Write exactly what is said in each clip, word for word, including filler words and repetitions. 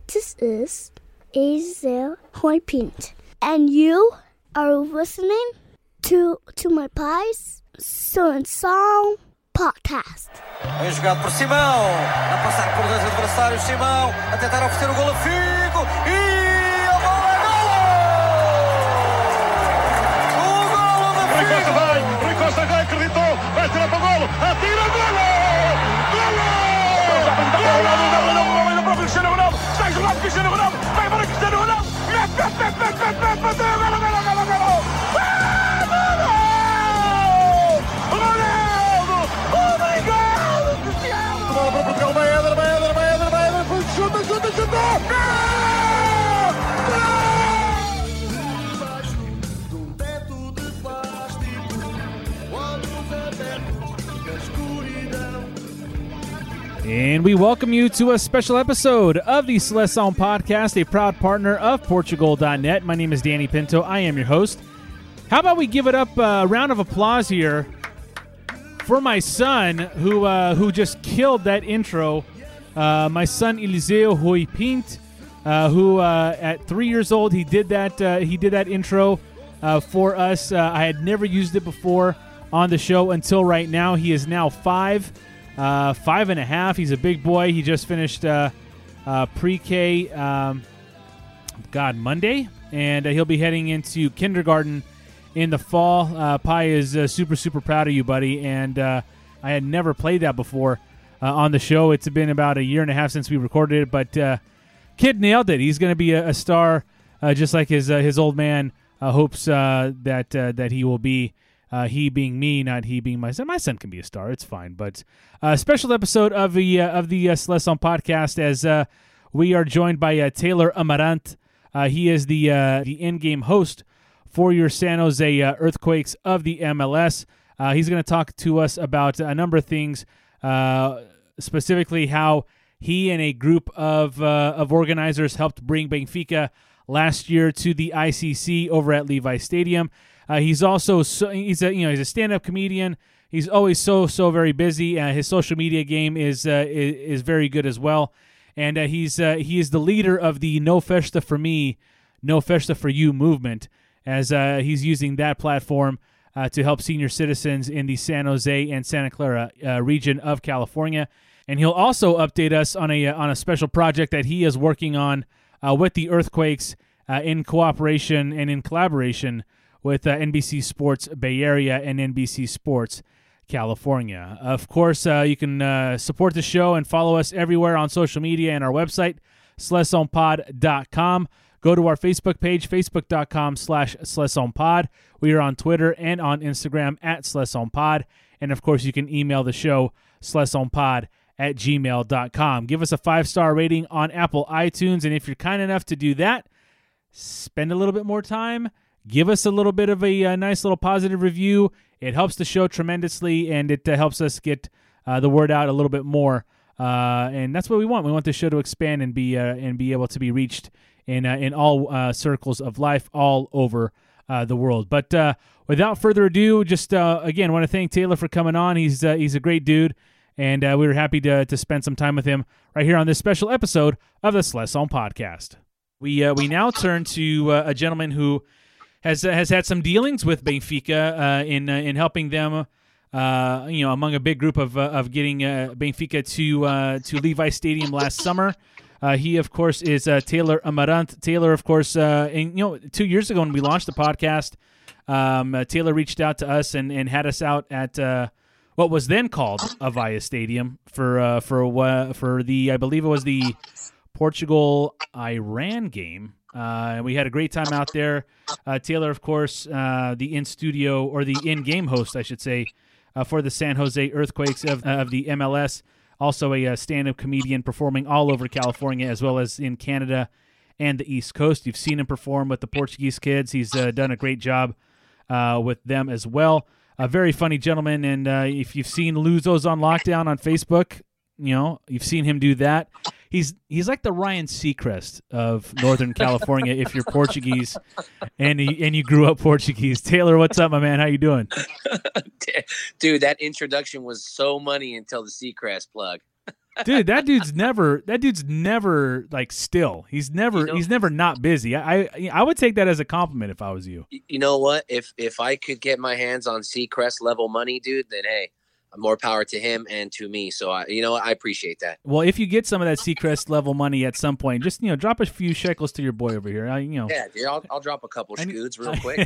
This is Azel Hoypint, and you are listening to to my pais Seleção Podcast. Bem jogado por Simão, a passar por dois adversários, Simão a tentar oferecer o golo a Figo e a bola é golo! O golo da Figo! Rui Costa vai, Rui Costa vai, acreditou, vai tirar para o golo, atira o golo! Golo! Golo! O próprio Cristiano Ronaldo, está a jogar Cristiano Ronaldo, vai para Cristiano Ronaldo, mete, mete, mete, mete, mete, mete, mete, golo, golo, golo, golo! Bola para Portugal, vai Éder, vai Éder, vai Éder, vai Éder, chuta, chuta, chuta! Num teto de plástico, olhos abertos da escuridão. And we welcome you to a special episode of the Seleção Podcast, a proud partner of Portugal dot net. My name is Danny Pinto. I am your host. How about we give it up a round of applause here for my son, who uh, who just killed that intro. Uh, my son Eliseo Hoypint, uh, who uh, at three years old he did that uh, he did that intro uh, for us. Uh, I had never used it before on the show until right now. He is now five, uh, five and a half. He's a big boy. He just finished uh, uh, pre-K, um, God, Monday, and uh, he'll be heading into kindergarten in the fall. uh, Pi is uh, super, super proud of you, buddy, and uh, I had never played that before uh, on the show. It's been about a year and a half since we recorded it, but uh, kid nailed it. He's going to be a, a star, uh, just like his uh, his old man uh, hopes uh, that uh, that he will be. Uh, he being me, not he being my son. My son can be a star. It's fine. But a uh, special episode of the uh, of the uh, Seleção Podcast, as uh, we are joined by uh, Taylor Amarante. Uh, he is the uh, the in-game host for your San Jose uh, Earthquakes of the M L S. Uh, he's going to talk to us about a number of things, uh, specifically how he and a group of uh, of organizers helped bring Benfica last year to the I C C over at Levi Stadium. Uh, he's also so, he's a you know he's a stand-up comedian. He's always so so very busy. Uh, his social media game is uh, is, is very good as well, and uh, he's uh, he is the leader of the No Festa for Me, No Festa for You movement, as uh, he's using that platform uh, to help senior citizens in the San Jose and Santa Clara uh, region of California. And he'll also update us on a on a special project that he is working on uh, with the Earthquakes uh, in cooperation and in collaboration with uh, N B C Sports Bay Area and N B C Sports California. Of course, uh, you can uh, support the show and follow us everywhere on social media and our website, seleção pod dot com. Go to our Facebook page, facebook.com slash SeleçãoPod. We are on Twitter and on Instagram at SeleçãoPod. And, of course, you can email the show, SeleçãoPod at gmail dot com. Give us a five-star rating on Apple iTunes. And if you're kind enough to do that, spend a little bit more time. Give us a little bit of a, a nice little positive review. It helps the show tremendously, and it uh, helps us get uh, the word out a little bit more. Uh, and that's what we want. We want the show to expand and be uh, and be able to be reached in uh, in all uh, circles of life all over uh, the world. But uh, without further ado, just uh, again, want to thank Taylor for coming on. He's uh, he's a great dude, and uh, we were happy to to spend some time with him right here on this special episode of the Seleção Podcast. We uh, we now turn to uh, a gentleman who has uh, has had some dealings with Benfica uh, in uh, in helping them. Uh, you know, among a big group of uh, of getting uh, Benfica to uh, to Levi Stadium last summer. Uh, he, of course, is uh, Taylor Amarante. Taylor, of course, uh, and, you know, two years ago when we launched the podcast, um, uh, Taylor reached out to us and, and had us out at uh, what was then called Avaya Stadium for uh, for uh, for the I believe it was the Portugal-Iran game. Uh, and we had a great time out there. Uh, Taylor, of course, uh, the in studio or the in game host, I should say. Uh, for the San Jose Earthquakes of, uh, of the M L S, also a uh, stand-up comedian performing all over California as well as in Canada and the East Coast. You've seen him perform with the Portuguese kids. He's uh, done a great job uh, with them as well. A very funny gentleman, and uh, if you've seen Luzos on Lockdown on Facebook, you know, you've seen him do that. He's he's like the Ryan Seacrest of Northern California if you're Portuguese and he, and you grew up Portuguese. Taylor, what's up, my man? How you doing? Dude, that introduction was so money until the Seacrest plug. Dude, that dude's never that dude's never like still. He's never you know, he's never not busy. I, I I would take that as a compliment if I was you. You know what? If if I could get my hands on Seacrest level money, dude, then hey, more power to him and to me. So I you know what? I appreciate that. Well, if you get some of that Seacrest level money at some point, just you know, drop a few shekels to your boy over here. I, you know. Yeah, dude, I'll I'll drop a couple scoots real quick.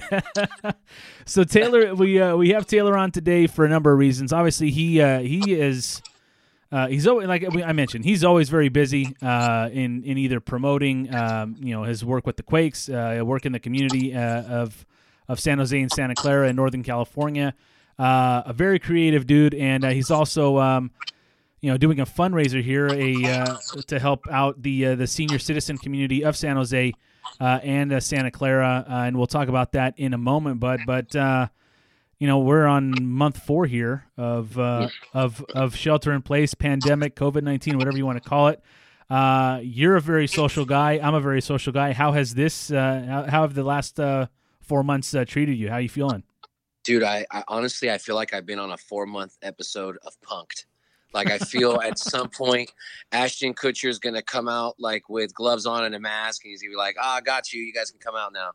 So Taylor, we uh, we have Taylor on today for a number of reasons. Obviously, he uh, he is. Uh, he's always, like I mentioned, he's always very busy uh, in in either promoting, um, you know, his work with the Quakes, uh, work in the community uh, of of San Jose and Santa Clara in Northern California. Uh, a very creative dude, and uh, he's also, um, you know, doing a fundraiser here, a uh, to help out the uh, the senior citizen community of San Jose uh, and uh, Santa Clara, uh, and we'll talk about that in a moment. But but. Uh, You know, we're on month four here of uh, of of shelter in place, pandemic, COVID nineteen, whatever you want to call it. Uh, you're a very social guy. I'm a very social guy. How has this? Uh, how, how have the last uh, four months uh, treated you? How are you feeling, dude? I, I honestly, I feel like I've been on a four month episode of Punked. Like I feel at some point, Ashton Kutcher is gonna come out like with gloves on and a mask, and he's gonna be like, "Ah, oh, I got you. You guys can come out now."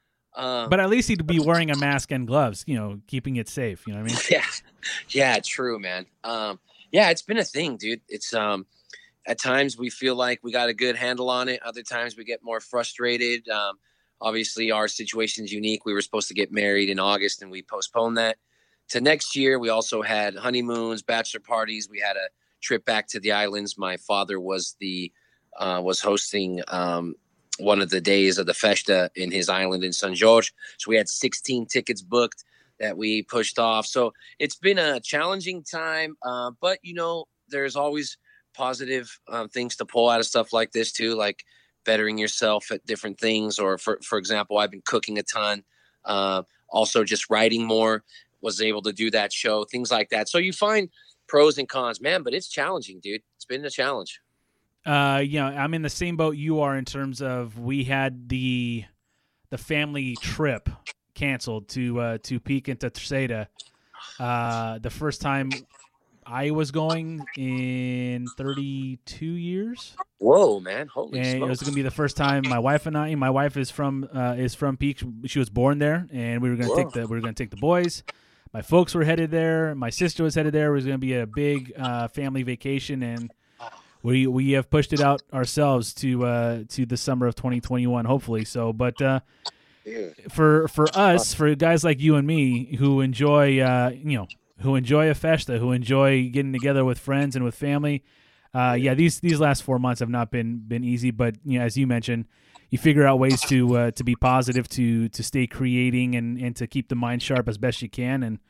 Um, but at least he'd be wearing a mask and gloves, you know, keeping it safe. You know what I mean? Yeah, yeah, true, man. Um, yeah, it's been a thing, dude. It's um, at times we feel like we got a good handle on it. Other times we get more frustrated. Um, obviously, our situation's unique. We were supposed to get married in August, and we postponed that to next year. We also had honeymoons, bachelor parties. We had a trip back to the islands. My father was the uh, was hosting. Um, one of the days of the festa in his island in San Jorge. So we had sixteen tickets booked that we pushed off. So it's been a challenging time, uh, but you know, there's always positive um, things to pull out of stuff like this too, like bettering yourself at different things. Or for, for example, I've been cooking a ton, uh, also just writing more, was able to do that show, things like that. So you find pros and cons, man, but it's challenging, dude. It's been a challenge. Uh, you know, I'm in the same boat you are in terms of we had the the family trip canceled to uh, to Peak into Terceda. Uh, the first time I was going in thirty-two years. Whoa, man! Holy and smokes. It was going to be the first time my wife and I. My wife is from uh, is from Peak. She was born there, and we were going to take the we were going to take the boys. My folks were headed there. My sister was headed there. It was going to be a big uh, family vacation, and We we have pushed it out ourselves to uh, to the summer of twenty twenty-one, hopefully. So, but uh, for for us, for guys like you and me who enjoy uh, you know who enjoy a festa, who enjoy getting together with friends and with family, uh, yeah, these these last four months have not been been easy. But you know, as you mentioned, you figure out ways to uh, to be positive, to to stay creating, and, and to keep the mind sharp as best you can. And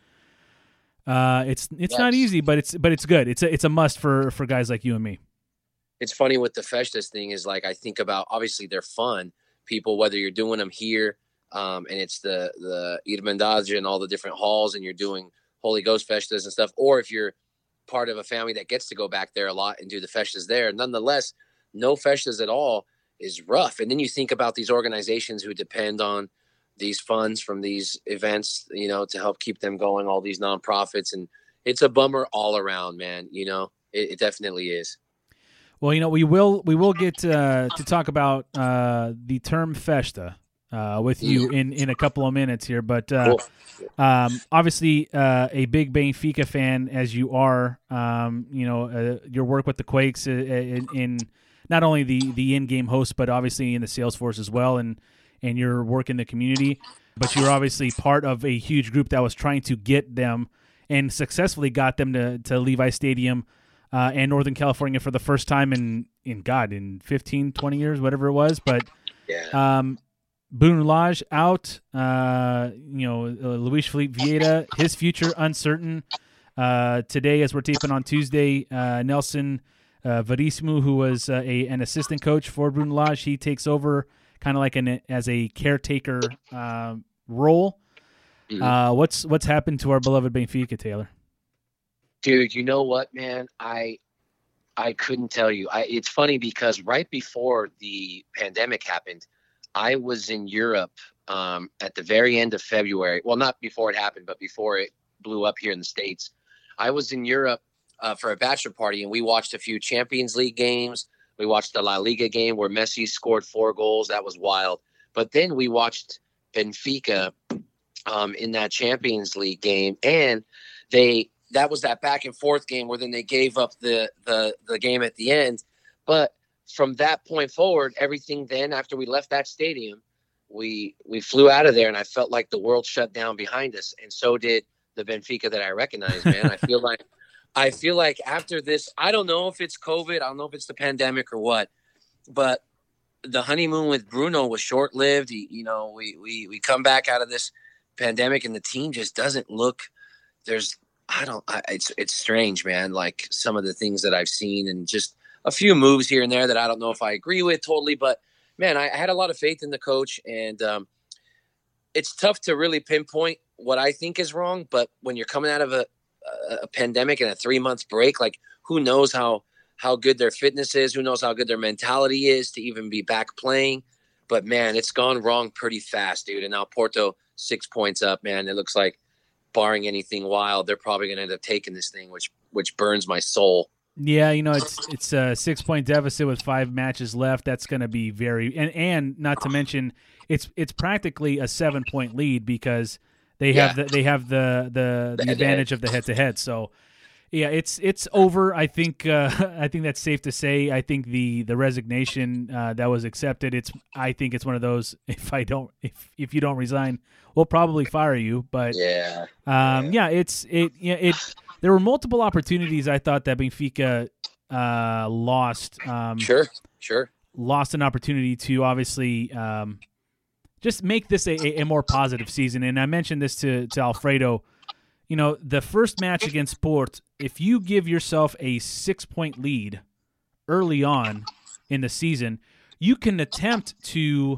uh, it's it's yes. not easy, but it's but it's good. It's a it's a must for for guys like you and me. It's funny with the festas thing is like, I think about, obviously they're fun people, whether you're doing them here um, and it's the, the Irmandad and all the different halls and you're doing Holy Ghost festas and stuff, or if you're part of a family that gets to go back there a lot and do the festas there. Nonetheless, no festas at all is rough. And then you think about these organizations who depend on these funds from these events, you know, to help keep them going, all these nonprofits. And it's a bummer all around, man. You know, it, it definitely is. Well, you know, we will we will get uh, to talk about uh, the term festa uh, with you in, in a couple of minutes here. But uh, um, obviously, uh, a big Benfica fan as you are, um, you know, uh, your work with the Quakes in, in not only the, the in-game host, but obviously in the sales force as well, and, and your work in the community. But you're obviously part of a huge group that was trying to get them and successfully got them to, to Levi Stadium Uh, and Northern California for the first time in, in God, in fifteen, twenty years, whatever it was. But yeah. um, Bruno Lage out, uh, you know, uh, Luis Felipe Vieira, his future uncertain. Uh, today, as we're taping on Tuesday, uh, Nelson uh, Verissimo, who was uh, a an assistant coach for Bruno Lage, he takes over kind of like an as a caretaker uh, role. Mm-hmm. Uh, what's what's happened to our beloved Benfica, Taylor? Dude, you know what, man? I I couldn't tell you. I, it's funny because right before the pandemic happened, I was in Europe um, at the very end of February. Well, not before it happened, but before it blew up here in the States. I was in Europe uh, for a bachelor party, and we watched a few Champions League games. We watched the La Liga game where Messi scored four goals. That was wild. But then we watched Benfica um, in that Champions League game, and they that was that back and forth game where then they gave up the the the game at the end. But from that point forward, everything then after we left that stadium, we we flew out of there, and I felt like the world shut down behind us, and so did the Benfica that I recognize, man. I feel like I feel like after this, I don't know if it's COVID, I don't know if it's the pandemic or what, but the honeymoon with Bruno was short-lived. He, you know, we we we come back out of this pandemic, and the team just doesn't look. There's, I don't, I, it's it's strange, man. Like some of the things that I've seen, and just a few moves here and there that I don't know if I agree with totally, but man, I, I had a lot of faith in the coach, and um, it's tough to really pinpoint what I think is wrong. But when you're coming out of a, a, a pandemic and a three month break, like who knows how, how good their fitness is, who knows how good their mentality is to even be back playing. But man, it's gone wrong pretty fast, dude. And now Porto six points up, man. It looks like barring anything wild, they're probably going to end up taking this thing, which, which burns my soul. Yeah, you know, it's it's a six-point deficit with five matches left. That's going to be very – and and not to mention, it's it's practically a seven-point lead because they have yeah. the they have the the, the, the advantage of the head-to-head. So, yeah, it's it's over. I think uh, I think that's safe to say. I think the the resignation uh, that was accepted, it's I think it's one of those, if I don't if if you don't resign, we'll probably fire you. But yeah, um, yeah. yeah, it's it yeah it there were multiple opportunities I thought that Benfica uh, lost. Um, sure, sure. Lost an opportunity to obviously um, just make this a, a more positive season. And I mentioned this to, to Alfredo. You know, the first match against Port, if you give yourself a six-point lead early on in the season, you can attempt to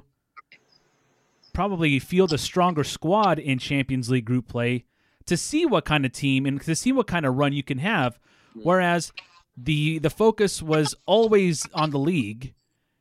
probably field a stronger squad in Champions League group play to see what kind of team and to see what kind of run you can have. Whereas the the focus was always on the league,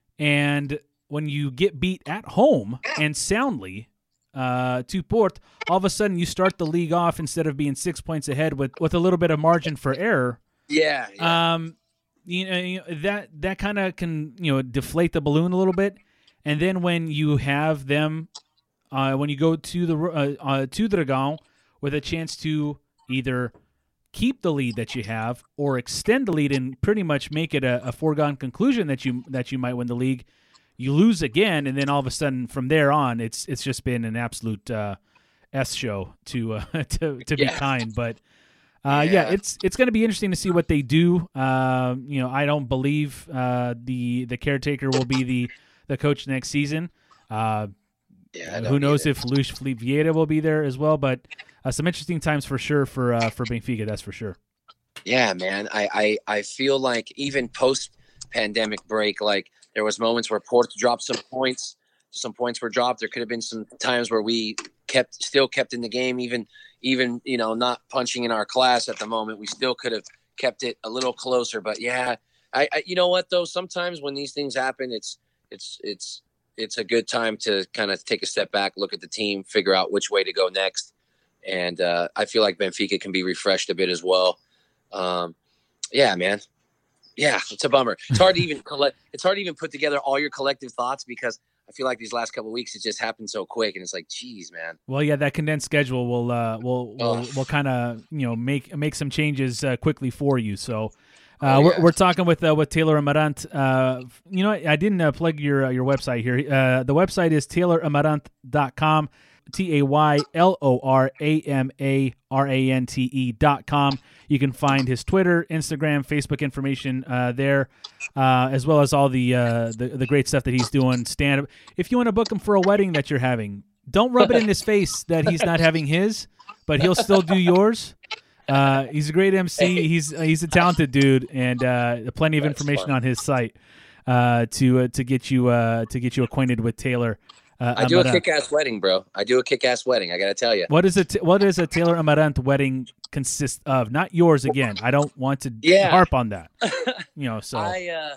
and when you get beat at home and soundly uh, to Port, all of a sudden you start the league off instead of being six points ahead with, with a little bit of margin for error. Yeah. yeah. Um, you know, you know that that kind of can you know deflate the balloon a little bit, and then when you have them, uh, when you go to the uh, uh, to the Dragão with a chance to either keep the lead that you have or extend the lead and pretty much make it a, a foregone conclusion that you that you might win the league, you lose again, and then all of a sudden from there on, it's it's just been an absolute uh, S show to uh, to to be yeah. kind. But uh, yeah. yeah, it's it's going to be interesting to see what they do. Uh, you know, I don't believe uh, the the caretaker will be the the coach next season. Uh, yeah, who knows if Luis Felipe Vieira will be there as well? But uh, some interesting times for sure for uh, for Benfica. That's for sure. Yeah, man. I, I, I feel like even post-pandemic break, like there was moments where Porto dropped some points. Some points were dropped. There could have been some times where we kept still kept in the game, even even you know not punching in our class at the moment. We still could have kept it a little closer. But yeah, I, I you know what though? Sometimes when these things happen, it's it's it's it's a good time to kind of take a step back, look at the team, figure out which way to go next. And uh, I feel like Benfica can be refreshed a bit as well. Um, yeah, man. Yeah, it's a bummer. It's hard to even collect. It's hard to even put together all your collective thoughts because I feel like these last couple of weeks it just happened so quick, and it's like, geez, man. Well, yeah, that condensed schedule will uh, will will, Oh. will kind of you know make make some changes uh, quickly for you. So. Uh, Oh, we're, yeah. we're talking with uh, with Taylor Amarant. Uh, you know, I didn't uh, plug your uh, your website here. Uh, the website is taylor amarant dot com, T A Y L O R A M A R A N T E dot com. You can find his Twitter, Instagram, Facebook information uh, there, uh, as well as all the, uh, the the great stuff that he's doing. Stand up. If you want to book him for a wedding that you're having, don't rub it in his face that he's not having his, but he'll still do yours. Uh, he's a great M C. He's uh, he's a talented dude, and uh, plenty of That's information fun. on his site uh, to uh, to get you uh, to get you acquainted with Taylor. Uh, I do a Amarant. kick-ass wedding, bro. I do a kick-ass wedding. I got to tell you. What is it? What does a Taylor Amarant wedding consist of? Not yours again. I don't want to Yeah. harp on that. You know, so I, uh,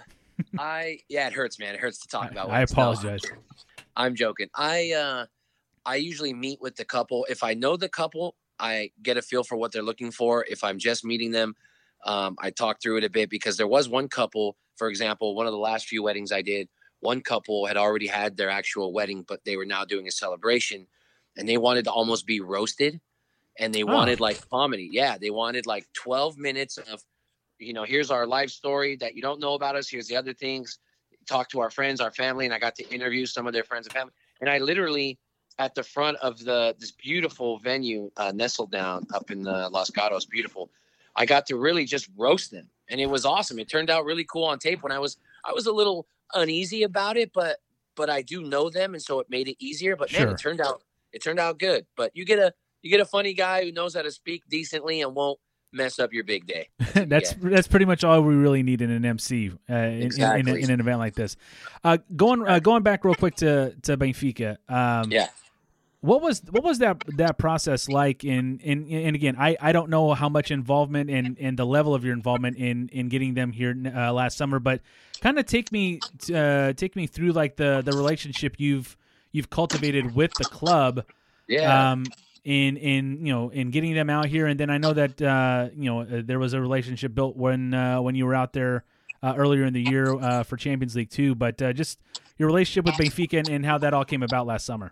I, yeah, it hurts, man. It hurts to talk about. I weddings. No, apologize. I'm joking. I, uh, I usually meet with the couple. If I know the couple, I get a feel for what they're looking for. If I'm just meeting them, Um, I talked through it a bit because there was one couple, for example, one of the last few weddings I did, one couple had already had their actual wedding, but they were now doing a celebration, and they wanted to almost be roasted, and they oh. wanted like comedy. Yeah, they wanted like twelve minutes of, you know, here's our life story that you don't know about us. Here's the other things. Talk to our friends, our family, and I got to interview some of their friends and family. And I literally, at the front of the this beautiful venue, uh, nestled down up in the Los Gatos, beautiful. I got to really just roast them, and it was awesome. It turned out really cool on tape. When I was, I was a little uneasy about it, but but I do know them, and so it made it easier. But man, sure. it turned out it turned out good. But you get a you get a funny guy who knows how to speak decently and won't mess up your big day. That's that's, that's pretty much all we really need in an M C uh, exactly. in, in, in an event like this. Uh, going uh, going back real quick to to Benfica. Um, yeah. What was what was that that process like? In in and again, I, I don't know how much involvement and, and the level of your involvement in, in getting them here uh, last summer, but kind of take me uh, take me through like the, the relationship you've you've cultivated with the club. Yeah. Um, in in you know in getting them out here, and then I know that uh, you know uh, there was a relationship built when uh, when you were out there uh, earlier in the year uh, for Champions League too. But uh, just your relationship with Benfica and, and how that all came about last summer.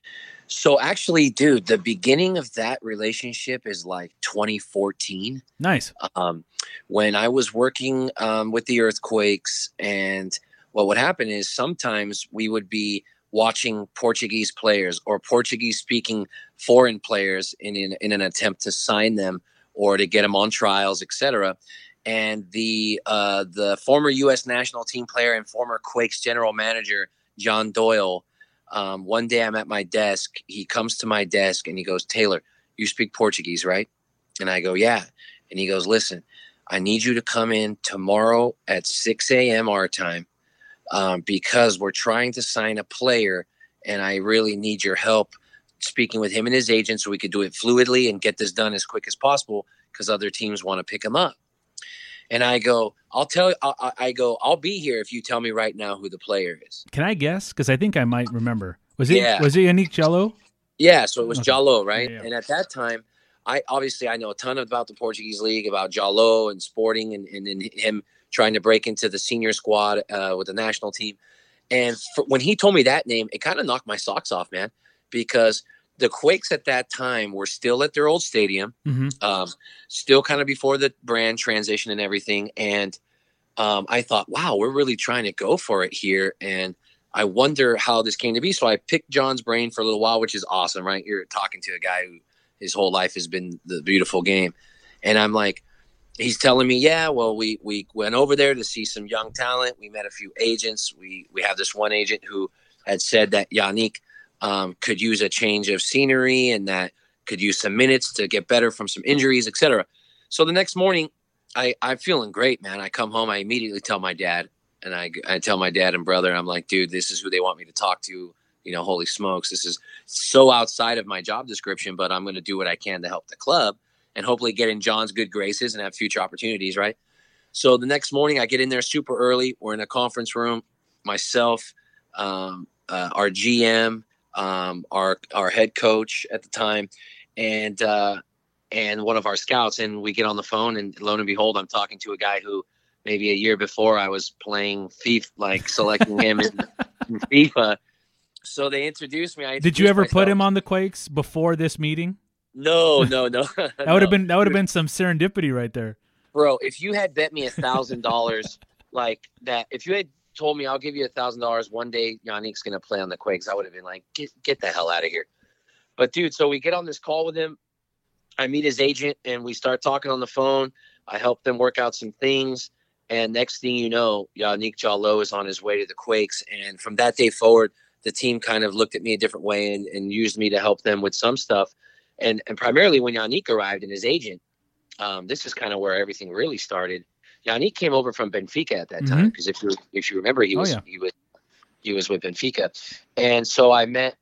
So actually, dude, the beginning of that relationship is like twenty fourteen. Nice. Um, when I was working um, with the Earthquakes, and what would happen is sometimes we would be watching Portuguese players or Portuguese-speaking foreign players in, in in an attempt to sign them or to get them on trials, et cetera. And the uh, the former U S national team player and former Quakes general manager, John Doyle, um, one day I'm at my desk. He comes to my desk and he goes, "Taylor, you speak Portuguese, right?" And I go, "Yeah." And he goes, "Listen, I need you to come in tomorrow at six a.m. our time. Um, because we're trying to sign a player, and I really need your help speaking with him and his agent so we could do it fluidly and get this done as quick as possible because other teams want to pick him up." And I go, I'll tell you, I, I go, I'll be here if you tell me right now who the player is. Can I guess? Because I think I might remember. Was it, yeah. was it Yannick Jallo? Yeah, so it was okay. Jallo, right? Yeah, yeah. And at that time, I obviously I know a ton about the Portuguese league, about Jallo and Sporting and, and, and him trying to break into the senior squad uh, with the national team. And for, when he told me that name, it kind of knocked my socks off, man, because the Quakes at that time were still at their old stadium, mm-hmm. um, still kind of before the brand transition and everything. And um, I thought, wow, we're really trying to go for it here. And I wonder how this came to be. So I picked John's brain for a little while, which is awesome, right? You're talking to a guy who his whole life has been the beautiful game. And I'm like, he's telling me, yeah, well, we we went over there to see some young talent. We met a few agents. We we have this one agent who had said that Yannick um, could use a change of scenery and that could use some minutes to get better from some injuries, et cetera. So the next morning, I, I'm feeling great, man. I come home. I immediately tell my dad, and I, I tell my dad and brother, I'm like, dude, this is who they want me to talk to. You know, holy smokes, this is so outside of my job description, but I'm going to do what I can to help the club and hopefully get in John's good graces and have future opportunities, right? So the next morning I get in there super early. We're in a conference room, myself, um, uh, our G M, um, our our head coach at the time, and uh, and one of our scouts. And we get on the phone, and lo and behold, I'm talking to a guy who maybe a year before I was playing FIFA, like selecting him in, in FIFA. So they introduced me. I introduced Did you ever myself. put him on the Quakes before this meeting? No, no, no. that would have no. been that would have been some serendipity right there, bro. If you had bet me a thousand dollars, like that, if you had told me I'll give you a thousand dollars one day, Yannick's gonna play on the Quakes, I would have been like, get get the hell out of here. But dude, so we get on this call with him. I meet his agent, and we start talking on the phone. I help them work out some things, and next thing you know, Yannick Jallo is on his way to the Quakes. And from that day forward, the team kind of looked at me a different way and, and used me to help them with some stuff. And and primarily when Yannick arrived and his agent, um, this is kind of where everything really started. Yannick came over from Benfica at that time because mm-hmm. if you if you remember, he was oh, yeah. he was he was with Benfica, and so I met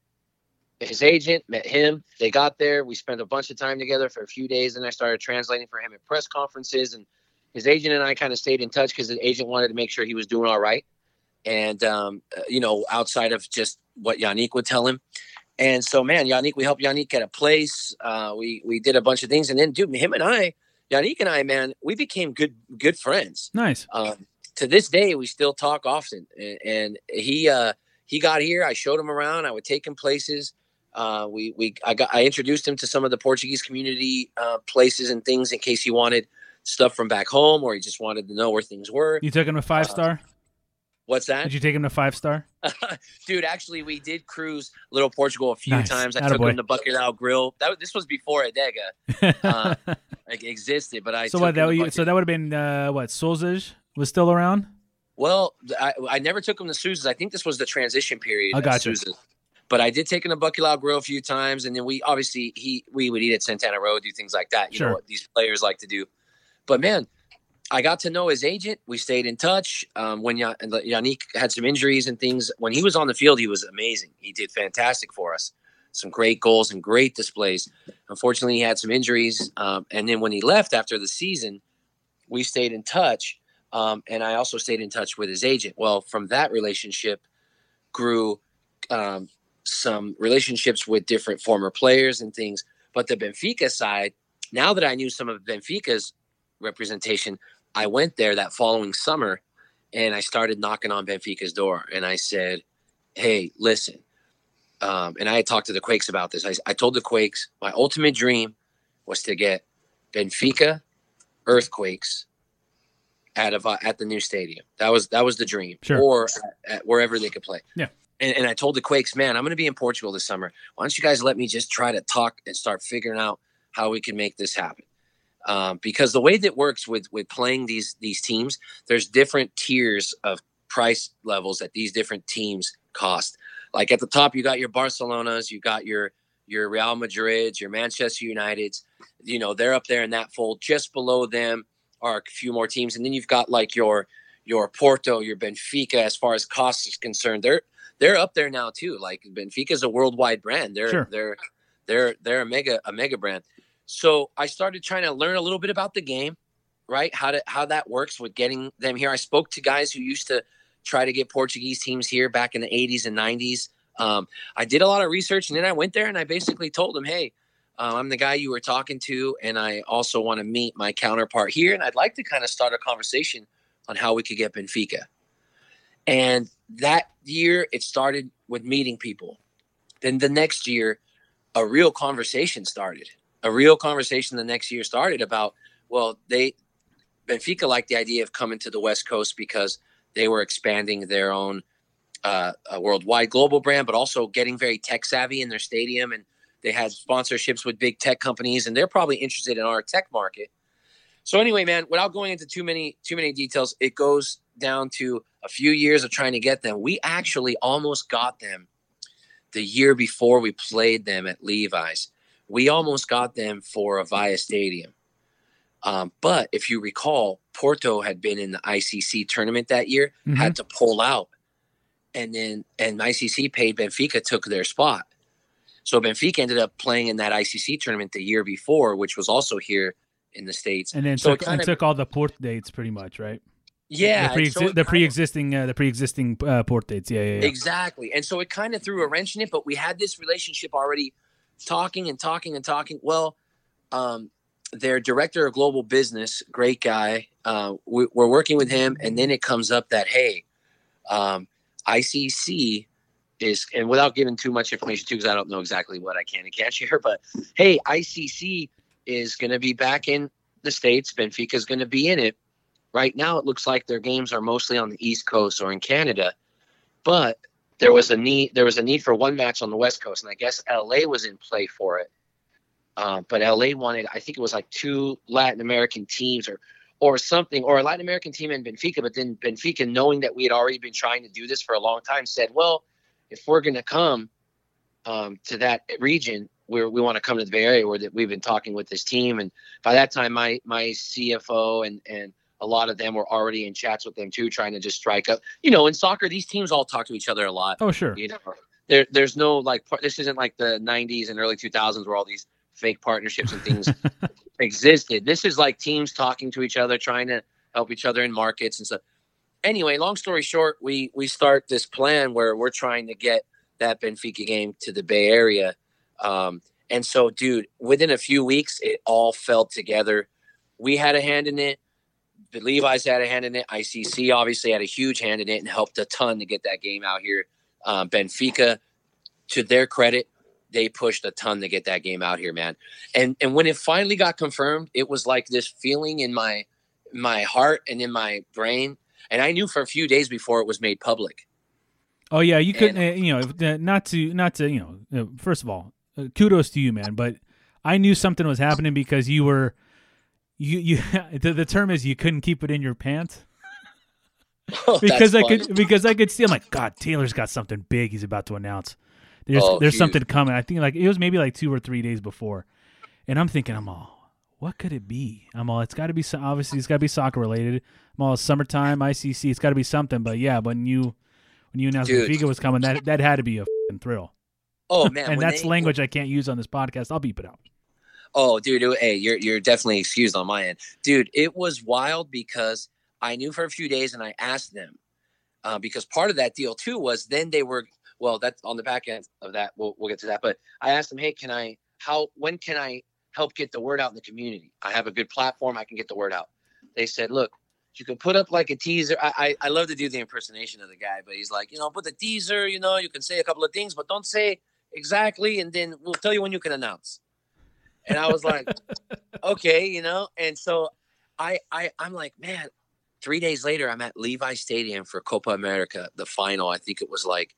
his agent, met him. They got there. We spent a bunch of time together for a few days, and I started translating for him at press conferences. And his agent and I kind of stayed in touch because his agent wanted to make sure he was doing all right, and um, you know, outside of just what Yannick would tell him. And so, man, Yannick, we helped Yannick get a place. Uh, we we did a bunch of things. And then, dude, him and I, Yannick and I, man, we became good good friends. Nice. Um, to this day, we still talk often. And, and he uh, he got here. I showed him around. I would take him places. Uh, we we I got I introduced him to some of the Portuguese community uh, places and things in case he wanted stuff from back home or he just wanted to know where things were. You took him to five star? Uh, what's that? Did you take him to five star? Dude, actually, we did cruise Little Portugal a few Nice. times. I Attaboy. took him to Bacalhau Grill. That this was before Adega uh, like existed, but I so took what him that to you, Bacalhau. so that would have been uh, what Souzage was still around? Well, I, I never took him to Sousa's. I think this was the transition period. I of gotcha. Sousa's. But I did take him to Bacalhau Grill a few times, and then we obviously he we would eat at Santana Row, do things like that. You Sure. know what these players like to do. But man, I got to know his agent. We stayed in touch. Um, when Yan- Yannick had some injuries and things, when he was on the field, he was amazing. He did fantastic for us. Some great goals and great displays. Unfortunately, he had some injuries, um, and then when he left after the season, we stayed in touch. Um, and I also stayed in touch with his agent. Well, from that relationship grew um, some relationships with different former players and things. But the Benfica side, now that I knew some of Benfica's representation, I went there that following summer and I started knocking on Benfica's door. And I said, hey, listen. Um, and I had talked to the Quakes about this. I, I told the Quakes my ultimate dream was to get Benfica Earthquakes at a, at the new stadium. That was that was the dream. Sure. Or at, at wherever they could play. Yeah. And, and I told the Quakes, man, I'm going to be in Portugal this summer. Why don't you guys let me just try to talk and start figuring out how we can make this happen? Um, because the way that works with with playing these these teams, there's different tiers of price levels that these different teams cost. Like at the top, you got your Barcelonas, you got your your Real Madrids, your Manchester Uniteds. You know, they're up there in that fold. Just below them are a few more teams, and then you've got like your your Porto, your Benfica. As far as cost is concerned, they're they're up there now too. Like Benfica is a worldwide brand. They're Sure. they're they're they're a mega a mega brand. So I started trying to learn a little bit about the game, right? How to how that works with getting them here. I spoke to guys who used to try to get Portuguese teams here back in the eighties and nineties. Um, I did a lot of research, and then I went there and I basically told them, hey, uh, I'm the guy you were talking to, and I also want to meet my counterpart here, and I'd like to kind of start a conversation on how we could get Benfica. And that year, it started with meeting people. Then the next year, a real conversation started. A real conversation the next year started about, well, they Benfica liked the idea of coming to the West Coast because they were expanding their own uh, a worldwide global brand, but also getting very tech savvy in their stadium. And they had sponsorships with big tech companies, and they're probably interested in our tech market. So anyway, man, without going into too many too many details, it goes down to a few years of trying to get them. We actually almost got them the year before we played them at Levi's. We almost got them for Avaya Stadium. Um, but if you recall, Porto had been in the I C C tournament that year, Mhm. had to pull out. And then and I C C paid Benfica, took their spot. So Benfica ended up playing in that I C C tournament the year before, which was also here in the States. And then so took, it kind and of, took all the port dates pretty much, right? yeah, The, pre- and so it the kind of- pre-existing uh, the pre-existing uh, port dates. Yeah, yeah, yeah. Exactly. And so it kind of threw a wrench in it, but we had this relationship already talking and talking and talking. Well, um, their director of global business, great guy, uh, we, we're working with him. And then it comes up that, hey, um, I C C is, and without giving too much information too, because I don't know exactly what I can and can't share, but hey, I C C is going to be back in the States. Benfica is going to be in it. Right now, it looks like their games are mostly on the East Coast or in Canada, but there was a need. There was a need for one match on the West Coast, and I guess L A was in play for it. Uh, but L A wanted, I think it was like two Latin American teams or or something, or a Latin American team and Benfica. But then Benfica, knowing that we had already been trying to do this for a long time, said, "Well, if we're going to come um, to that region, we we want to come to the Bay Area, where that we've been talking with this team." And by that time, my my C F O and and a lot of them were already in chats with them too, trying to just strike up. You know, in soccer, these teams all talk to each other a lot. Oh, sure. You know, there there's no like par- this isn't like the nineties and early two thousands where all these fake partnerships and things existed. This is like teams talking to each other, trying to help each other in markets and stuff. Anyway, long story short, we we start this plan where we're trying to get that Benfica game to the Bay Area. Um, and so, dude, within a few weeks, it all fell together. we had a hand in it. The Levi's had a hand in it. I C C obviously had a huge hand in it and helped a ton to get that game out here. Um, Benfica, to their credit, they pushed a ton to get that game out here, man. And and when it finally got confirmed, it was like this feeling in my my heart and in my brain. And I knew for a few days before it was made public. Oh yeah, you couldn't. And, uh, you know, not to not to you know. First of all, uh, kudos to you, man. But I knew something was happening because you were, you you. The, the term is you couldn't keep it in your pants. oh, because I funny. could because I could see. I'm like, God, Taylor's got something big he's about to announce. There's Oh, there's huge. something coming. I think like it was maybe like two or three days before, and I'm thinking, I'm all, what could it be? I'm all, it's got to be so- obviously it's got to be soccer related. I'm all, summertime, I C C, it's got to be something. But yeah, when you when you announced Dude. Benfica was coming, that that had to be a f***ing thrill. Oh man, and when that's they- language I can't use on this podcast. I'll beep it out. Oh, dude, it, hey, you're you're definitely excused on my end, dude. It was wild because I knew for a few days, and I asked them uh, because part of that deal too was then they were well. That's on the back end of that. We'll we'll get to that, but I asked them, hey, can I how when can I help get the word out in the community? I have a good platform. I can get the word out. They said, look, you can put up like a teaser. I, I I love to do the impersonation of the guy, but he's like, you know, put the teaser. You know, you can say a couple of things, but don't say exactly, and then we'll tell you when you can announce. And I was like, okay, you know? And so I, I, I'm like, man, three days later, I'm at Levi Stadium for Copa America, the final. I think it was like,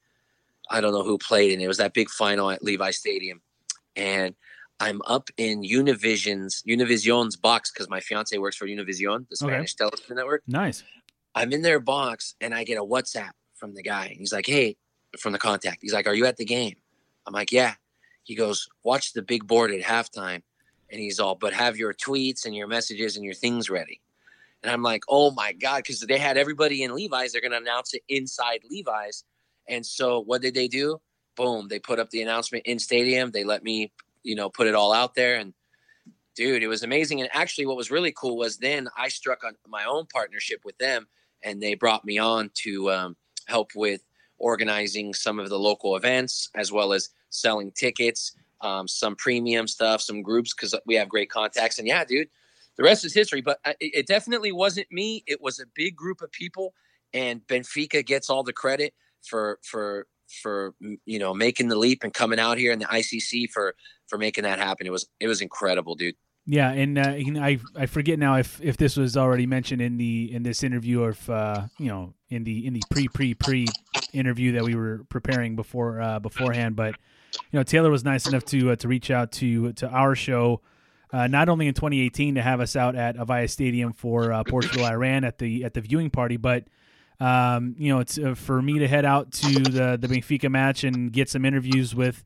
I don't know who played, and it was that big final at Levi Stadium. And I'm up in Univision's, Univision's box because my fiance works for Univision, the Spanish Okay. television network. Nice. I'm in their box, and I get a WhatsApp from the guy. He's like, hey, from the contact. He's like, are you at the game? I'm like, yeah. He goes, watch the big board at halftime. And he's all, but have your tweets and your messages and your things ready. And I'm like, oh my God, because they had everybody in Levi's. They're going to announce it inside Levi's. And so what did they do? Boom. They put up the announcement in stadium. They let me, you know, put it all out there. And dude, it was amazing. And actually what was really cool was then I struck on my own partnership with them, and they brought me on to um, help with organizing some of the local events, as well as selling tickets, um, some premium stuff, some groups, because we have great contacts. And yeah, dude, the rest is history. But it, it definitely wasn't me. It was a big group of people, and Benfica gets all the credit for for for you know making the leap and coming out here, and the I C C for for making that happen. It was it was incredible, dude. Yeah, and uh, I I forget now if, if this was already mentioned in the in this interview, or if uh, you know in the in the pre pre pre interview that we were preparing before uh, beforehand. But you know, Taylor was nice enough to uh, to reach out to to our show, uh, not only in twenty eighteen to have us out at Avaya Stadium for uh, Portugal Iran at the at the viewing party, but um, you know, it's uh, for me to head out to the the Benfica match and get some interviews with.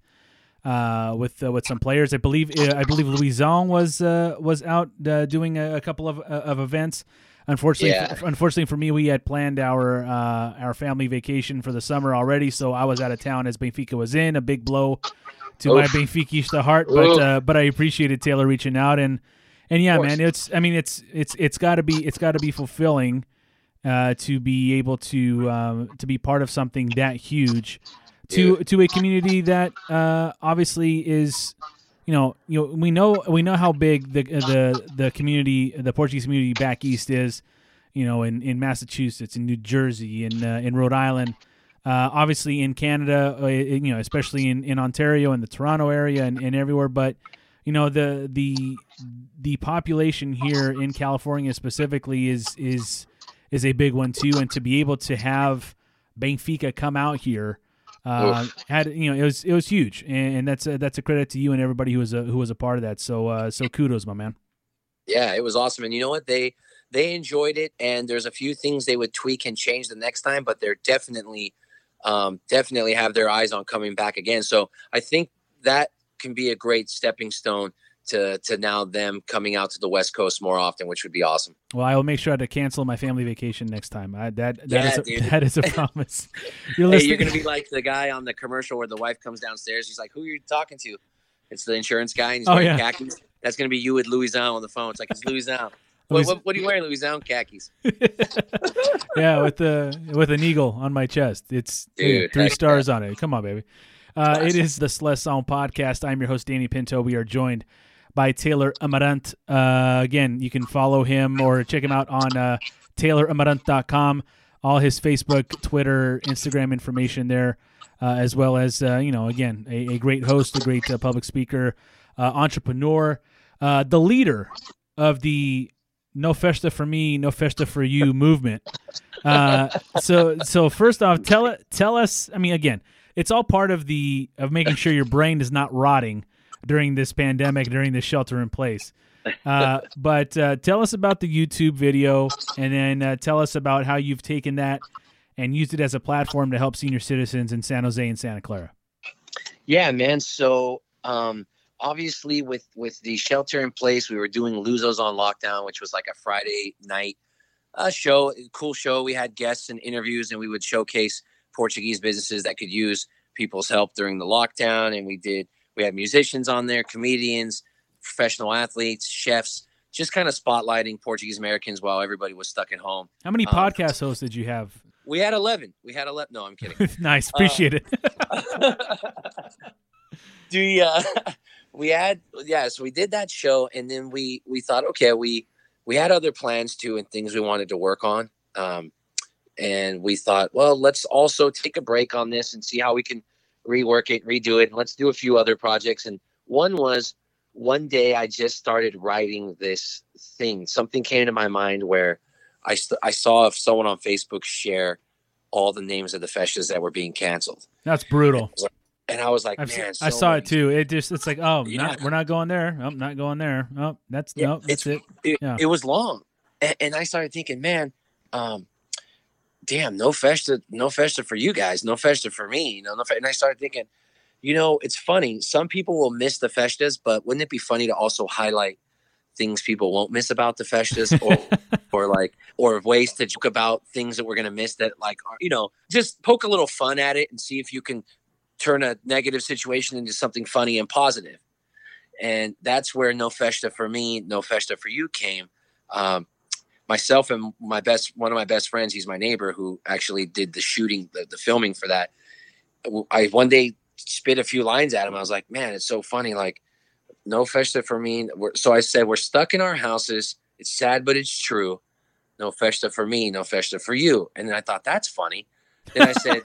Uh, with uh, with some players, I believe uh, I believe Louison was uh, was out uh, doing a, a couple of uh, of events. Unfortunately, Yeah. f- unfortunately for me, we had planned our uh, our family vacation for the summer already, so I was out of town as Benfica was in. A big blow to my Oof. Benfiquista heart, but Oof. uh, but I appreciated Taylor reaching out, and and yeah, course. man, it's I mean it's it's it's got to be it's got to be fulfilling uh, to be able to um, to be part of something that huge. To to a community that uh, obviously is, you know, you know we know we know how big the the the community the Portuguese community back east is, you know, in, in Massachusetts, in New Jersey, in uh, in Rhode Island, uh, obviously in Canada, uh, you know, especially in, in Ontario and the Toronto area and, and everywhere. But you know the the the population here in California specifically is is is a big one too, and to be able to have Benfica come out here. Uh, had you know it was it was huge, and, and that's a, that's a credit to you and everybody who was a, who was a part of that. So uh, so kudos, my man. Yeah, it was awesome. And you know what? They they enjoyed it, and there's a few things they would tweak and change the next time, but they're definitely um, definitely have their eyes on coming back again. So I think that can be a great stepping stone to to now them coming out to the West Coast more often, which would be awesome. Well, I will make sure to cancel my family vacation next time. I, that that Yeah, is a, dude. that is a promise. You're Hey, listening. you're gonna be like the guy on the commercial where the wife comes downstairs. She's like, "Who are you talking to?" It's the insurance guy, and he's Oh, wearing yeah. khakis. That's gonna be you with Louison on the phone. It's like, it's Louison. What, what, what are you wearing, Louison? Khakis. Yeah, with the with an eagle on my chest. It's Dude, three heck stars on it. Come on, baby. Uh, it Classic. is the Celeste Sound Podcast. I'm your host, Danny Pinto. We are joined by Taylor Amarant. Uh, again, you can follow him or check him out on uh, taylor amarant dot com. All his Facebook, Twitter, Instagram information there, uh, as well as, uh, you know, again, a, a great host, a great uh, public speaker, uh, entrepreneur, uh, the leader of the No Festa for Me, No Festa for You movement. Uh, so, so first off, tell tell us. I mean, again, it's all part of the of making sure your brain is not rotting during this pandemic, during this shelter in place. Uh, but uh, tell us about the YouTube video, and then uh, tell us about how you've taken that and used it as a platform to help senior citizens in San Jose and Santa Clara. Yeah, man. So um, obviously with, with the shelter in place, we were doing Luzos on Lockdown, which was like a Friday night uh, show, cool show. We had guests and interviews, and we would showcase Portuguese businesses that could use people's help during the lockdown. And we did, we had musicians on there, comedians, professional athletes, chefs, just kind of spotlighting Portuguese Americans while everybody was stuck at home. How many um, podcast hosts did you have? We had eleven. We had eleven. No, I'm kidding. Nice. Appreciate uh, it. Do we, uh, we had, yeah, so we did that show, and then we, we thought, okay, we, we had other plans too and things we wanted to work on. Um, and we thought, well, let's also take a break on this and see how we can rework it, redo it. And let's do a few other projects. And one was, one day I just started writing this thing. Something came to my mind where I st- I saw someone on Facebook share all the names of the festas that were being canceled. That's brutal. And I was like, I've, man, I so saw many- it too. It just, it's like, oh, Yeah. not, we're not going there. Oh, not going there. Oh, that's, Yeah, no, that's it. It, Yeah. it was long. And, and I started thinking, man, um, damn, no festa, no festa for you guys, no festa for me. You know, no fe-. And I started thinking, you know, it's funny. Some people will miss the festas, but wouldn't it be funny to also highlight things people won't miss about the festas, or, or like, or ways to joke about things that we're going to miss that, like, are, you know, just poke a little fun at it and see if you can turn a negative situation into something funny and positive. And that's where No Festa for Me, No Festa for You came. Um, myself and my best, one of my best friends, he's my neighbor who actually did the shooting, the, the filming for that. I one day spit a few lines at him. I was like, man, it's so funny. Like, no festa for me. We're, so I said, we're stuck in our houses. It's sad, but it's true. No festa for me, no festa for you. And then I thought, that's funny. Then I said,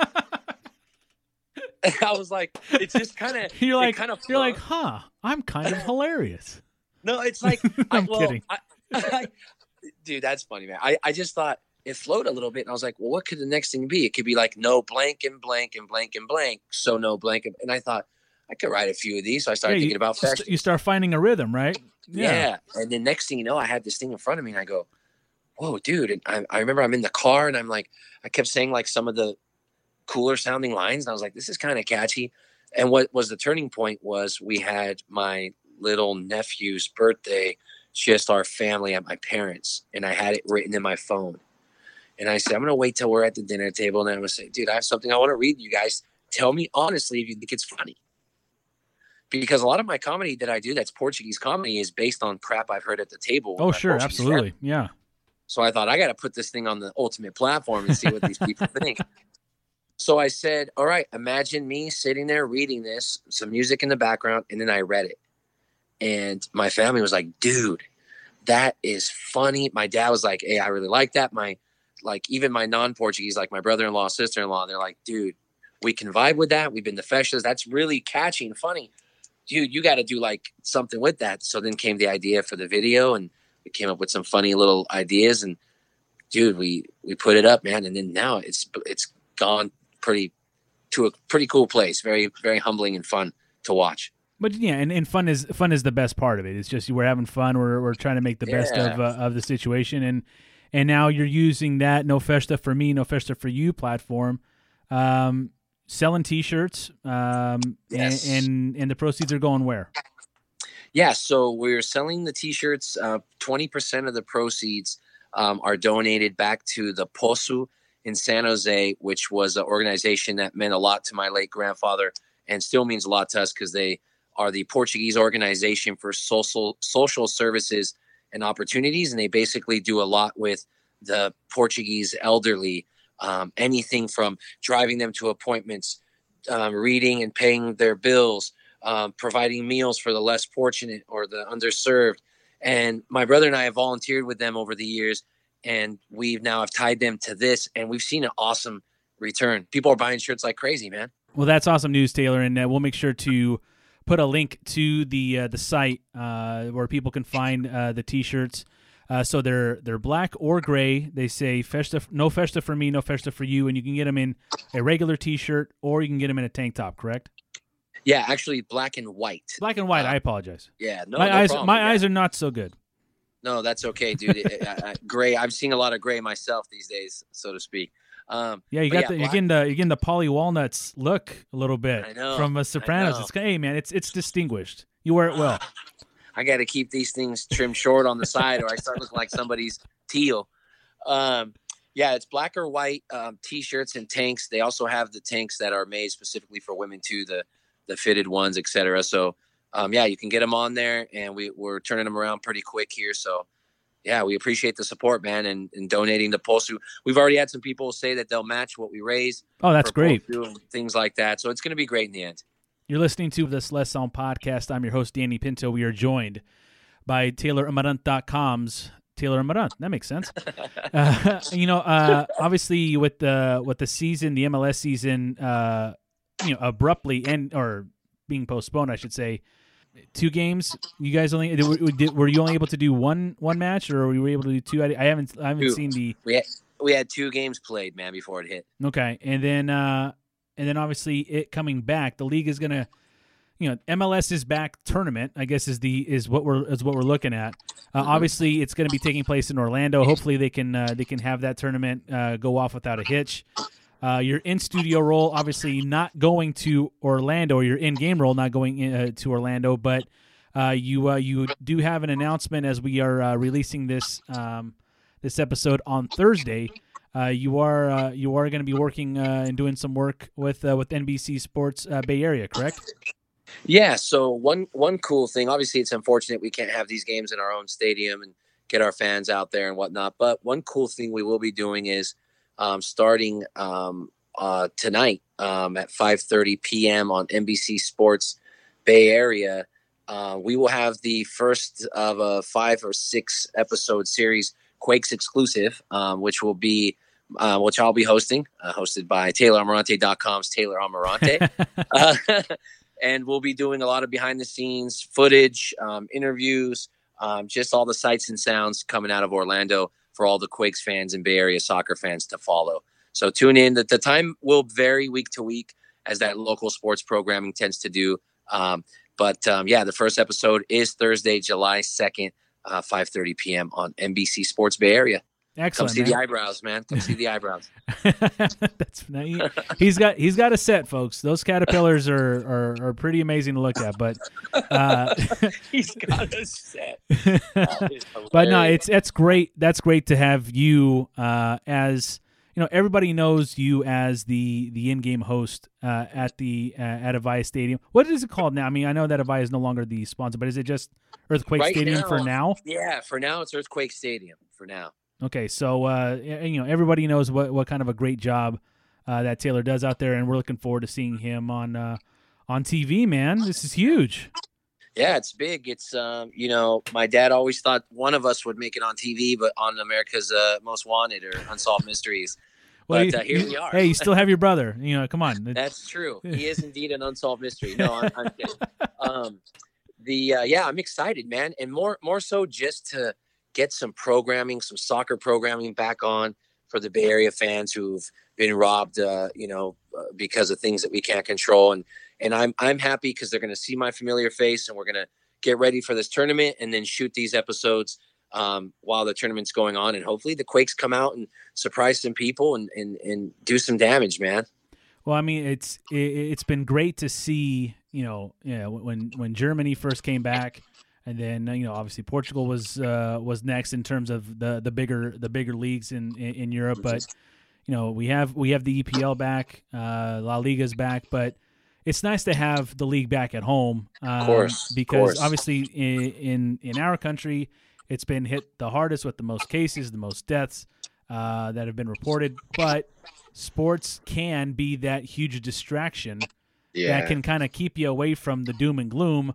I was like, it's just kind of, You're like, kind of you're like, huh, I'm kind of hilarious. No, it's like, I'm I, well, kidding. I, I, dude, that's funny, man. I, I just thought it flowed a little bit. And I was like, well, what could the next thing be? It could be like no blank and blank and blank and blank. So no blank. And, and I thought I could write a few of these. So I started Yeah, thinking you, about fashion. You start finding a rhythm, right? Yeah. And then next thing you know, I had this thing in front of me and I go, whoa, dude. And I, I remember I'm in the car and I'm like, I kept saying like some of the cooler sounding lines. And I was like, this is kind of catchy. And what was the turning point was we had my little nephew's birthday, just our family at my parents. And I had it written in my phone. And I said, I'm going to wait till we're at the dinner table. And then I'm going to say, dude, I have something I want to read to you guys. Tell me honestly if you think it's funny. Because a lot of my comedy that I do that's Portuguese comedy is based on crap I've heard at the table. Oh, sure. Portuguese absolutely. Friend. Yeah. So I thought I got to put this thing on the ultimate platform and see what these people think. So I said, all right, imagine me sitting there reading this, some music in the background, and then I read it. And my family was like, dude, that is funny. My dad was like, hey, I really like that. My Like even my non-Portuguese, like my brother-in-law, sister-in-law, they're like, dude, we can vibe with that. We've been to festas. That's really catchy and funny. Dude, you got to do like something with that. So then came the idea for the video and we came up with some funny little ideas and dude, we, we put it up, man. And then now it's, it's gone pretty to a pretty cool place. Very, very humbling and fun to watch. But yeah, and, and fun is fun is the best part of it. It's just we're having fun. We're we're trying to make the yeah. best of uh, of the situation, and and now you're using that No Festa for Me, No Festa for You platform, um, selling T-shirts, um, yes. and, and and the proceeds are going where? Yeah, so we're selling the T-shirts. Uh, twenty percent of the proceeds um, are donated back to the Poço in San Jose, which was an organization that meant a lot to my late grandfather and still means a lot to us because they are the Portuguese organization for social social services and opportunities. And they basically do a lot with the Portuguese elderly, um, anything from driving them to appointments, um, reading and paying their bills, um, providing meals for the less fortunate or the underserved. And my brother and I have volunteered with them over the years, and we've now have tied them to this, and we've seen an awesome return. People are buying shirts like crazy, man. Well, that's awesome news, Taylor, and uh, we'll make sure to put a link to the uh, the site uh, where people can find uh, the T-shirts. Uh, so they're they're black or gray. They say Festa, no Festa for me, no Festa for you, and you can get them in a regular T-shirt or you can get them in a tank top. Correct? Yeah, actually, black and white. Black and white. Uh, I apologize. Yeah, no, my no eyes problem. my yeah. eyes are not so good. No, that's okay, dude. it, I, I, gray. I'm seeing a lot of gray myself these days, so to speak. Um, yeah, you got yeah, the black, you're getting the you're getting the Polly Walnuts look a little bit I know, from a Sopranos. It's hey man, it's it's distinguished. You wear it well. I got to keep these things trimmed short on the side, or I start looking like somebody's teal. Um, yeah, it's black or white um, T-shirts and tanks. They also have the tanks that are made specifically for women too, the the fitted ones, et cetera. So, um, yeah, you can get them on there, and we, we're turning them around pretty quick here. So, yeah, we appreciate the support, man, and, and donating to Pulse. We've already had some people say that they'll match what we raise. Oh, that's great. Doing things like that. So it's going to be great in the end. You're listening to the Celeste Sound Podcast. I'm your host, Danny Pinto. We are joined by Taylor Amarant dot com's Taylor Amarant. That makes sense. uh, you know, uh, obviously with the with the season, the M L S season, uh, you know, abruptly end or being postponed, I should say. Two games. You guys only did, were you only able to do one one match, or were you able to do two? I, I haven't I haven't two. seen the. We had, we had two games played, man, before it hit. Okay, and then uh, and then obviously it coming back, the league is gonna, you know, M L S is back tournament. I guess is the is what we're is what we're looking at. Uh, mm-hmm. Obviously, it's going to be taking place in Orlando. Hopefully, they can uh, they can have that tournament uh, go off without a hitch. Uh, your in-studio role, obviously not going to Orlando, or your in-game role not going in, uh, to Orlando, but uh, you uh, you do have an announcement as we are uh, releasing this um, this episode on Thursday. Uh, you are uh, you are going to be working uh, and doing some work with uh, with N B C Sports uh, Bay Area, correct? Yeah. So one one cool thing, obviously, it's unfortunate we can't have these games in our own stadium and get our fans out there and whatnot. But one cool thing we will be doing is. Um, starting um, uh, tonight um, at five thirty p.m. on N B C Sports Bay Area, uh, we will have the first of a five or six episode series, Quakes exclusive, um, which will be uh, which I'll be hosting, uh, hosted by Taylor Amarante dot com's Taylor Amarante, uh, and we'll be doing a lot of behind the scenes footage, um, interviews, um, just all the sights and sounds coming out of Orlando. For all the Quakes fans and Bay Area soccer fans to follow. So tune in. The, the time will vary week to week as that local sports programming tends to do. Um, but um, yeah, the first episode is Thursday, July second, uh, five thirty p.m. on N B C Sports Bay Area. Excellent. Come see man. the eyebrows, man. Come see the eyebrows. That's he, he's got he's got a set, folks. Those caterpillars are, are, are pretty amazing to look at, but uh, he's got a set. But no, it's that's great. That's great to have you uh, as you know. Everybody knows you as the the in-game host uh, at the uh, at Avaya Stadium. What is it called now? I mean, I know that Avaya is no longer the sponsor, but is it just Earthquake right Stadium now, for now? Yeah, for now it's Earthquake Stadium. For now. Okay, so uh, you know everybody knows what, what kind of a great job uh, that Taylor does out there, and we're looking forward to seeing him on uh, on T V. Man, this is huge. Yeah, it's big. It's um, you know, my dad always thought one of us would make it on T V, but on America's uh, Most Wanted or Unsolved Mysteries. Well, but you, uh, here you, we are. Hey, you still have your brother. You know, come on. That's true. He is indeed an unsolved mystery. No, I'm, I'm kidding. Um, the uh, yeah, I'm excited, man, and more more so just to. Get some programming, some soccer programming back on for the Bay Area fans who've been robbed, uh, you know, uh, because of things that we can't control. And and I'm I'm happy because they're going to see my familiar face, and we're going to get ready for this tournament, and then shoot these episodes um, while the tournament's going on, and hopefully the Quakes come out and surprise some people and and, and do some damage, man. Well, I mean, it's it, it's been great to see, you know, yeah, when when Germany first came back. And then you know, obviously Portugal was uh, was next in terms of the, the bigger the bigger leagues in, in, in Europe. But you know, we have we have the E P L back, uh, La Liga's back, but it's nice to have the league back at home. Um, of course, because of course. obviously in, in in our country, it's been hit the hardest with the most cases, the most deaths uh, that have been reported. But sports can be that huge distraction Yeah. that can kind of keep you away from the doom and gloom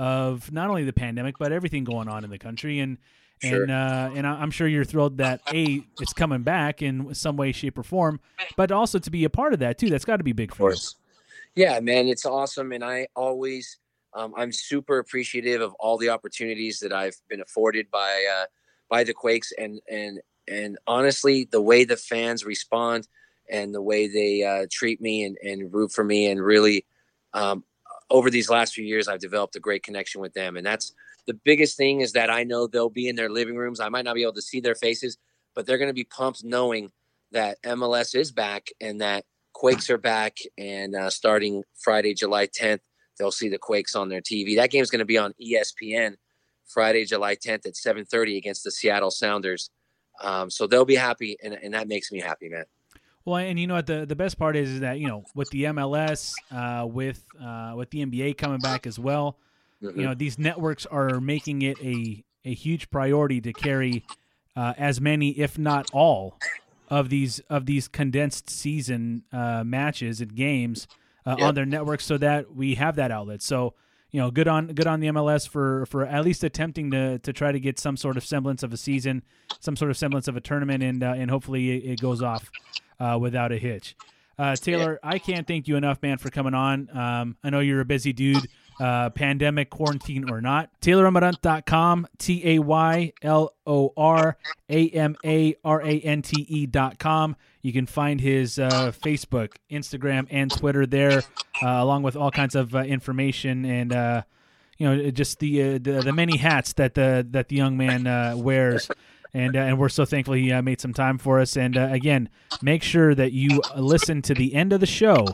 of not only the pandemic but everything going on in the country. And Sure. and uh, and I'm sure you're thrilled that a it's coming back in some way, shape, or form, but also to be a part of that too. That's got to be big for you. Yeah, man, it's awesome, and I always um, I'm super appreciative of all the opportunities that I've been afforded by uh, by the Quakes, and and and honestly, the way the fans respond and the way they uh, treat me and, and root for me, and really um, over these last few years, I've developed a great connection with them, and that's. The biggest thing is that I know they'll be in their living rooms. I might not be able to see their faces, but they're going to be pumped knowing that M L S is back and that Quakes are back. And uh, starting Friday, July tenth, they'll see the Quakes on their T V. That game's going to be on E S P N Friday, July tenth at seven thirty against the Seattle Sounders. Um, so they'll be happy, and, and that makes me happy, man. Well, and you know what, the, the best part is, is that, you know, with the M L S, uh, with uh, with the N B A coming back as well, Mm-hmm. you know, these networks are making it a, a huge priority to carry uh, as many, if not all, of these of these condensed season uh, matches and games uh, Yep. on their networks, so that we have that outlet. So, you know, good on good on the M L S for, for at least attempting to to try to get some sort of semblance of a season, some sort of semblance of a tournament, and uh, and hopefully it, it goes off uh, without a hitch. Uh, Taylor, I can't thank you enough, man, for coming on. Um, I know you're a busy dude. Uh, pandemic, quarantine or not. Taylor Amarant dot com, T A Y L O R A M A R A N T E dot com. You can find his uh, Facebook, Instagram, and Twitter there, uh, along with all kinds of uh, information and uh, you know, just the, uh, the the many hats that the that the young man uh, wears. And uh, and we're so thankful he uh, made some time for us. And uh, again, make sure that you listen to the end of the show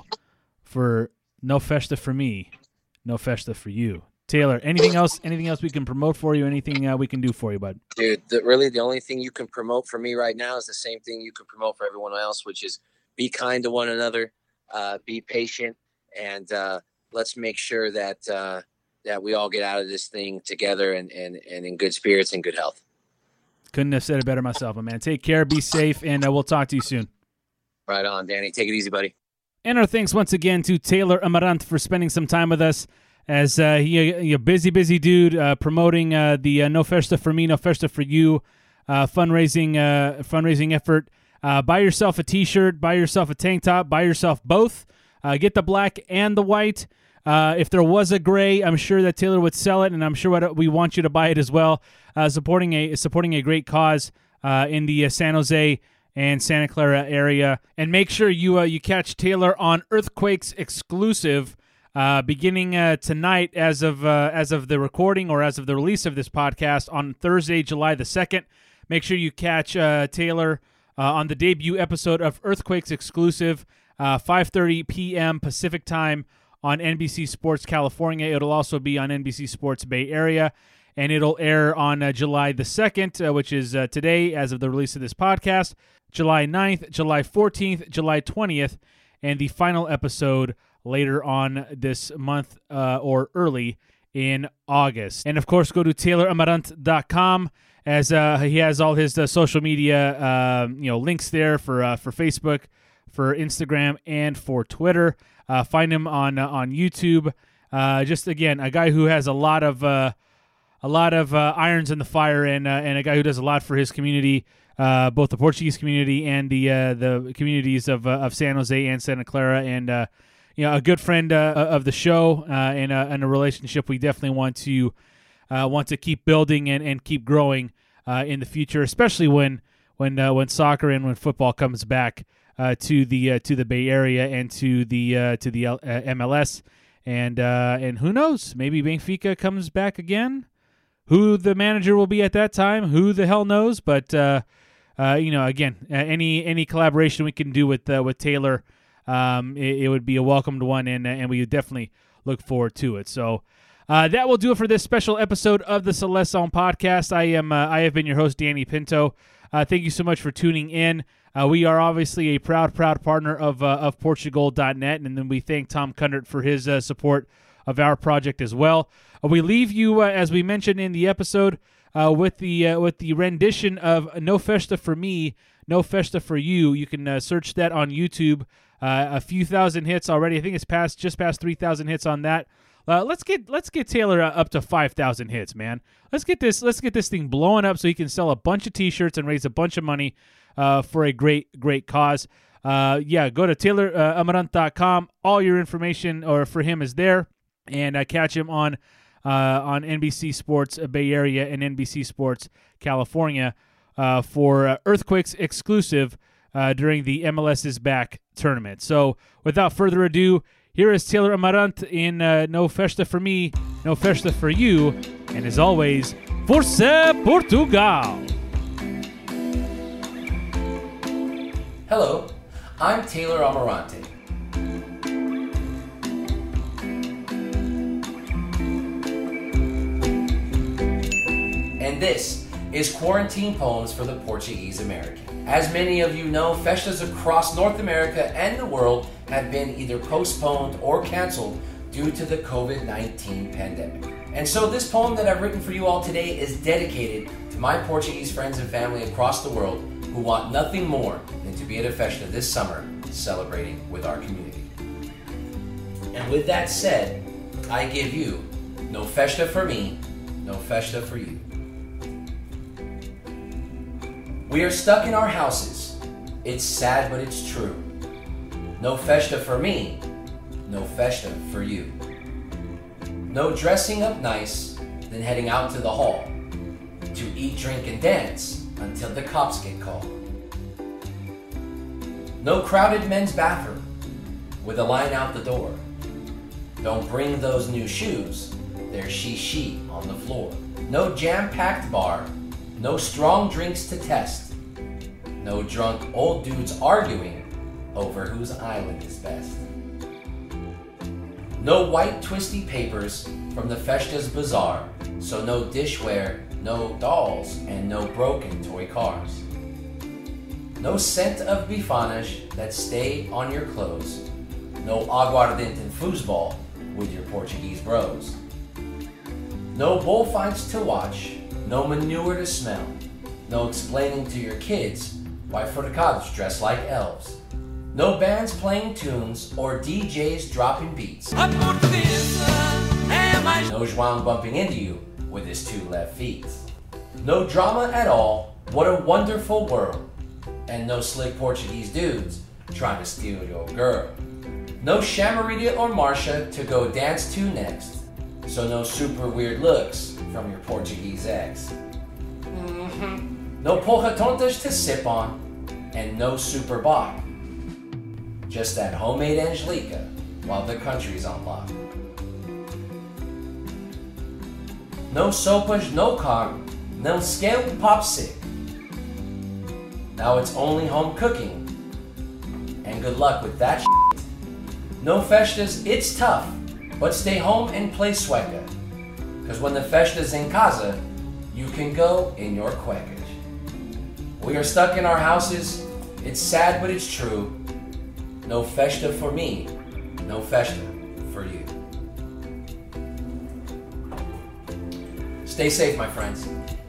for No Festa for Me, No Festa for you. Taylor, anything else anything else we can promote for you? Anything uh, we can do for you, bud? Dude, the, really the only thing you can promote for me right now is the same thing you can promote for everyone else, which is be kind to one another, uh, be patient, and uh, let's make sure that uh, that we all get out of this thing together and, and, and in good spirits and good health. Couldn't have said it better myself, my man. Take care, be safe, and uh, we'll talk to you soon. Right on, Danny. Take it easy, buddy. And our thanks once again to Taylor Amarant for spending some time with us, as uh, he, he a busy, busy dude uh, promoting uh, the uh, No Festa for Me, No Festa for You uh, fundraising uh, fundraising effort. Uh, buy yourself a T-shirt, buy yourself a tank top, buy yourself both. Uh, get the black and the white. Uh, if there was a gray, I'm sure that Taylor would sell it, and I'm sure what, we want you to buy it as well. Uh, supporting a supporting a great cause uh, in the uh, San Jose and Santa Clara area, and make sure you uh, you catch Taylor on Earthquakes exclusive uh, beginning uh, tonight, as of uh, as of the recording or as of the release of this podcast on Thursday, July the second. Make sure you catch uh, Taylor uh, on the debut episode of Earthquakes exclusive, uh, five thirty p.m. Pacific time on N B C Sports California. It'll also be on N B C Sports Bay Area. And it'll air on uh, July the second, uh, which is uh, today as of the release of this podcast, July ninth, July fourteenth, July twentieth, and the final episode later on this month uh, or early in August. And, of course, go to Taylor Amarant dot com, as uh, he has all his uh, social media uh, you know, links there for uh, for Facebook, for Instagram, and for Twitter. Uh, find him on, uh, on YouTube. Uh, just, again, a guy who has a lot of... Uh, A lot of uh, irons in the fire, and uh, and a guy who does a lot for his community, uh, both the Portuguese community and the uh, the communities of uh, of San Jose and Santa Clara, and uh, you know, a good friend uh, of the show, uh, and, a, and a relationship we definitely want to uh, want to keep building and, and keep growing uh, in the future, especially when when uh, when soccer and when football comes back uh, to the uh, to the Bay Area and to the uh, to the L- uh, M L S, and uh, and who knows, maybe Benfica comes back again. Who the manager will be at that time, who the hell knows? But uh, uh, you know, again, uh, any any collaboration we can do with uh, with Taylor, um, it, it would be a welcomed one, and and we would definitely look forward to it. So uh, that will do it for this special episode of the Celeste Podcast. I am uh, I have been your host, Danny Pinto. Uh, thank you so much for tuning in. Uh, we are obviously a proud proud partner of uh, of Portugal dot net, and then we thank Tom Kundert for his uh, support of our project as well. Uh, we leave you, uh, as we mentioned in the episode, uh, with the uh, with the rendition of No Festa for Me, No Festa for You. You can uh, search that on YouTube Uh, a few thousand hits already. I think it's past just past three thousand hits on that. Uh, let's get let's get Taylor uh, up to five thousand hits, man. Let's get this let's get this thing blowing up so he can sell a bunch of T-shirts and raise a bunch of money uh, for a great great cause. Uh, yeah, go to Taylor Amarant dot com. All your information or for him is there, and uh, catch him on uh, on N B C Sports Bay Area and N B C Sports California uh, for uh, Earthquakes exclusive uh, during the M L S is Back tournament. So, without further ado, here is Taylor Amarant in uh, No Festa for Me, No Festa for You, and as always, Força Portugal! Hello, I'm Taylor Amarante. And this is Quarantine Poems for the Portuguese American. As many of you know, festas across North America and the world have been either postponed or canceled due to the covid nineteen pandemic. And so this poem that I've written for you all today is dedicated to my Portuguese friends and family across the world who want nothing more than to be at a festa this summer celebrating with our community. And with that said, I give you No Festa for Me, No Festa for You. We are stuck in our houses. It's sad, but it's true. No festa for me, no festa for you. No dressing up nice, then heading out to the hall to eat, drink, and dance until the cops get called. No crowded men's bathroom with a line out the door. Don't bring those new shoes, there's she-she on the floor. No jam-packed bar, no strong drinks to test. No drunk old dudes arguing over whose island is best. No white twisty papers from the Festa's Bazaar, so no dishware, no dolls, and no broken toy cars. No scent of bifanas that stay on your clothes. No aguardente and foosball with your Portuguese bros. No bullfights to watch, no manure to smell. No explaining to your kids why forcados dress like elves. No bands playing tunes or D Js dropping beats. No João bumping into you with his two left feet. No drama at all, what a wonderful world. And no slick Portuguese dudes trying to steal your girl. No Chamarita or Marsha to go dance to next. So no super weird looks from your Portuguese ex. Mm-hmm. No porra tontas to sip on, and no super bach. Just that homemade Angelica while the country's on lock. No sopas, no carne, no scale pop sick. Now it's only home cooking, and good luck with that shit. No festas, it's tough, but stay home and play sueca. Cause when the festa's in casa, you can go in your cuecas. We are stuck in our houses. It's sad, but it's true. No festa for me, no festa for you. Stay safe, my friends.